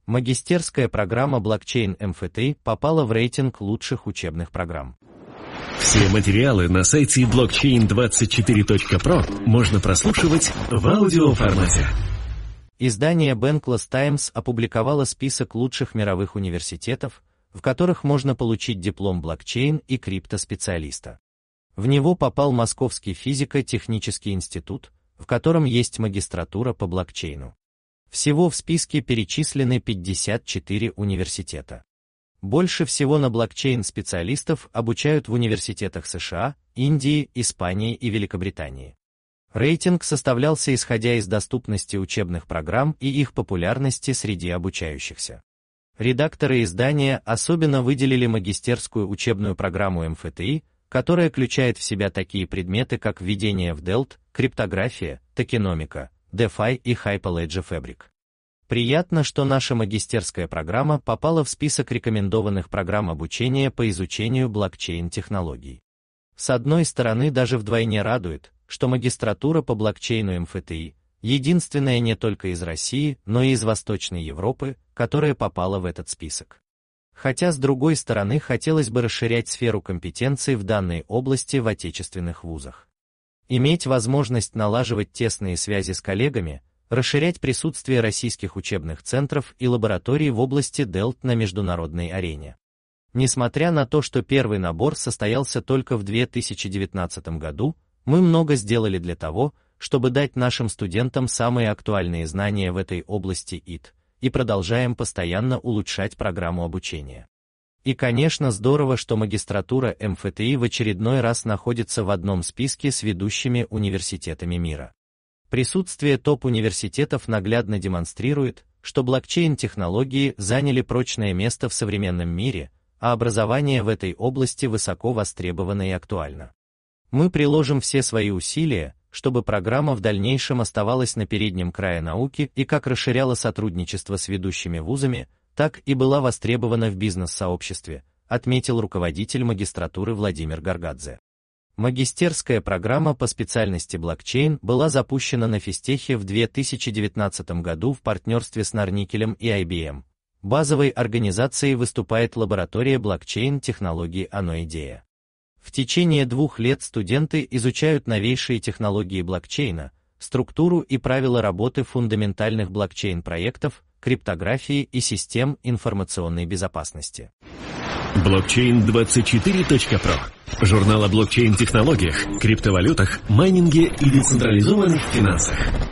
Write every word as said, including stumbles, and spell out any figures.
Магистерская программа блокчейн эм эф ти попала в рейтинг лучших учебных программ. Все материалы на сайте блокчейн двадцать четыре точка про можно прослушивать в аудиоформате. Издание Bankless Times опубликовало список лучших мировых университетов, в которых можно получить диплом блокчейн и криптоспециалиста. В него попал Московский физико-технический институт, в котором есть магистратура по блокчейну. Всего в списке перечислены пятьдесят четыре университета. Больше всего на блокчейн-специалистов обучают в университетах США, Индии, Испании и Великобритании. Рейтинг составлялся исходя из доступности учебных программ и их популярности среди обучающихся. Редакторы издания особенно выделили магистерскую учебную программу эм эф ти, которая включает в себя такие предметы, как введение в Delta, криптография, токеномика, DeFi и Hyperledger Fabric. Приятно, что наша магистерская программа попала в список рекомендованных программ обучения по изучению блокчейн-технологий. С одной стороны, даже вдвойне радует, что магистратура по блокчейну эм эф ти единственная не только из России, но и из Восточной Европы, которая попала в этот список. Хотя с другой стороны, хотелось бы расширять сферу компетенций в данной области в отечественных вузах. Иметь возможность налаживать тесные связи с коллегами, расширять присутствие российских учебных центров и лабораторий в области Delta на международной арене. Несмотря на то, что первый набор состоялся только в две тысячи девятнадцатом году, мы много сделали для того, чтобы дать нашим студентам самые актуальные знания в этой области ай ти, и продолжаем постоянно улучшать программу обучения. И, конечно, здорово, что магистратура эм эф ти в очередной раз находится в одном списке с ведущими университетами мира. Присутствие топ-университетов наглядно демонстрирует, что блокчейн-технологии заняли прочное место в современном мире, а образование в этой области высоко востребовано и актуально. Мы приложим все свои усилия, чтобы программа в дальнейшем оставалась на переднем крае науки и как расширяла сотрудничество с ведущими вузами, так и была востребована в бизнес-сообществе, отметил руководитель магистратуры Владимир Гаргадзе. Магистерская программа по специальности блокчейн была запущена на физтехе в две тысячи девятнадцатом году в партнерстве с Норникелем и ай би эм. Базовой организацией выступает лаборатория блокчейн-технологий «Оно-идея». В течение двух лет студенты изучают новейшие технологии блокчейна, структуру и правила работы фундаментальных блокчейн-проектов, криптографии и систем информационной безопасности. блокчейн двадцать четыре точка про. Журнал о блокчейн-технологиях, криптовалютах, майнинге и децентрализованных финансах.